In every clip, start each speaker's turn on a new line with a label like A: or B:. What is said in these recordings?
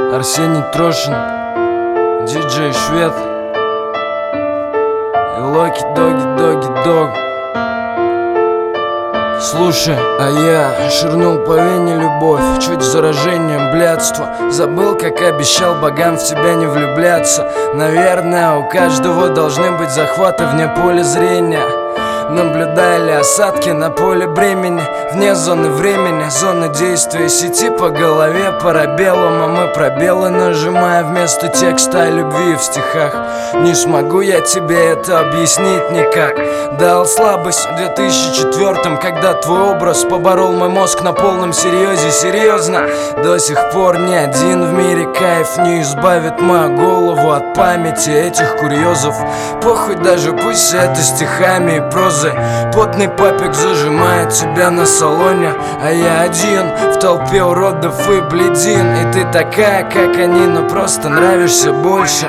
A: Арсений Трошин, диджей Швед и Локи Доги Дог. Слушай, а я ширнул по вене любовь, чуть заражением блядства. Забыл, как обещал богам в тебя не влюбляться. Наверное, у каждого должны быть захваты вне поля зрения. Наблюдали осадки на поле бремени, вне зоны времени, зона действия сети по голове парабеллум. А мы пробелы нажимая вместо текста о любви в стихах. Не смогу я тебе это объяснить никак. Дал слабость в 2004-м, когда твой образ поборол мой мозг на полном серьезе. Серьезно, до сих пор ни один в мире кайф не избавит мою голову от памяти этих курьезов. Похуй даже, пусть это стихами и прозой. Потный папик зажимает тебя на салоне, а я один в толпе уродов и бледин. И ты такая, как они, но просто нравишься больше.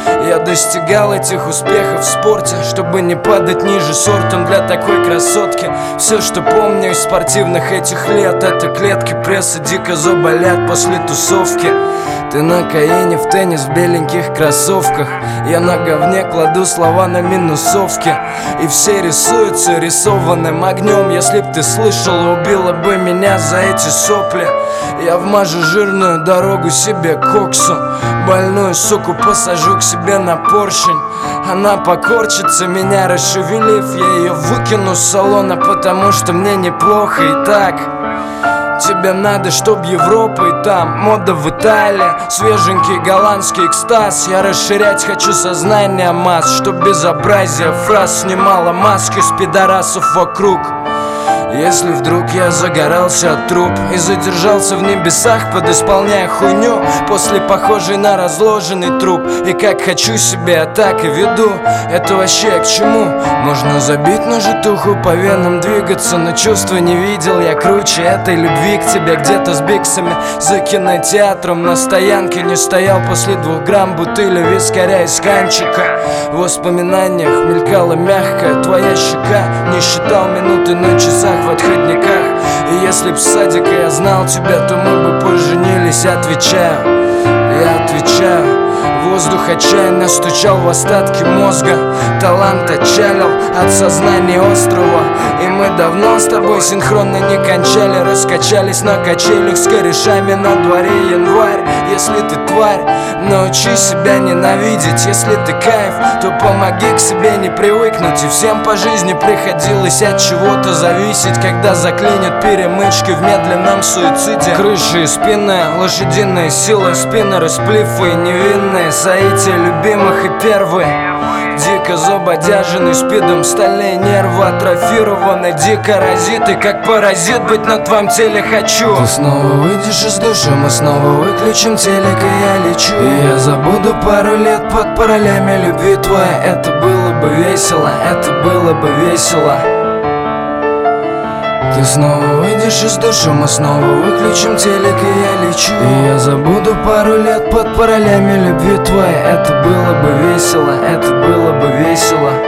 A: Я достигал этих успехов в спорте, чтобы не падать ниже сортом для такой красотки. Все, что помню из спортивных этих лет, это клетки пресса дико заболят после тусовки. Ты на каине, в теннис, в беленьких кроссовках. Я на говне кладу слова на минусовки. И все рисуются рисованным огнем. Если б ты слышала, убила бы меня за эти сопли. Я вмажу жирную дорогу себе коксу. Больную суку посажу к себе на поршень. Она покорчится, меня расшевелив. Я ее выкину с салона, потому что мне неплохо и так. Тебе надо, чтоб Европа и там мода в Италии, свеженький голландский экстаз. Я расширять хочу сознание масс, чтоб безобразие фраз снимало маски с пидорасов вокруг. Если вдруг я загорался от труб и задержался в небесах, подисполняя хуйню, после похожей на разложенный труп. И как хочу себя, так и веду. Это вообще к чему? Можно забить на житуху, по венам двигаться, но чувства не видел я круче этой любви к тебе. Где-то с биксами за кинотеатром на стоянке не стоял после 2 грамм бутыли вискаря из канчика. В воспоминаниях мелькала мягкая твоя щека. Не считал минуты на часах в отходниках. И если б с садика я знал тебя, то мы бы поженились. Я отвечаю. Воздух отчаянно стучал в остатки мозга. Талант отчалил от сознания острова. И мы давно с тобой синхронно не кончали. Раскачались на качелях с корешами, на дворе январь. Если ты тварь, научи себя ненавидеть. Если ты кайф, то помоги к себе не привыкнуть. И всем по жизни приходилось от чего-то зависеть, когда заклинят перемычки в медленном суициде. Крыши и спины, лошадиная сила, спины расплифы невинные соития любимых и первые. Дико забодяженный спидом, стальные нервы атрофированы, дико разит. И как паразит быть на твоем теле хочу. Ты снова выйдешь из души, мы снова выключим телек, и я лечу. И я забуду пару лет под паролями любви твоей. Это было бы весело, это было бы весело. Ты снова выйдешь из души, мы снова выключим телек, и я лечу. И я забуду пару лет под паролями любви твоей. Это было бы весело, это было бы весело.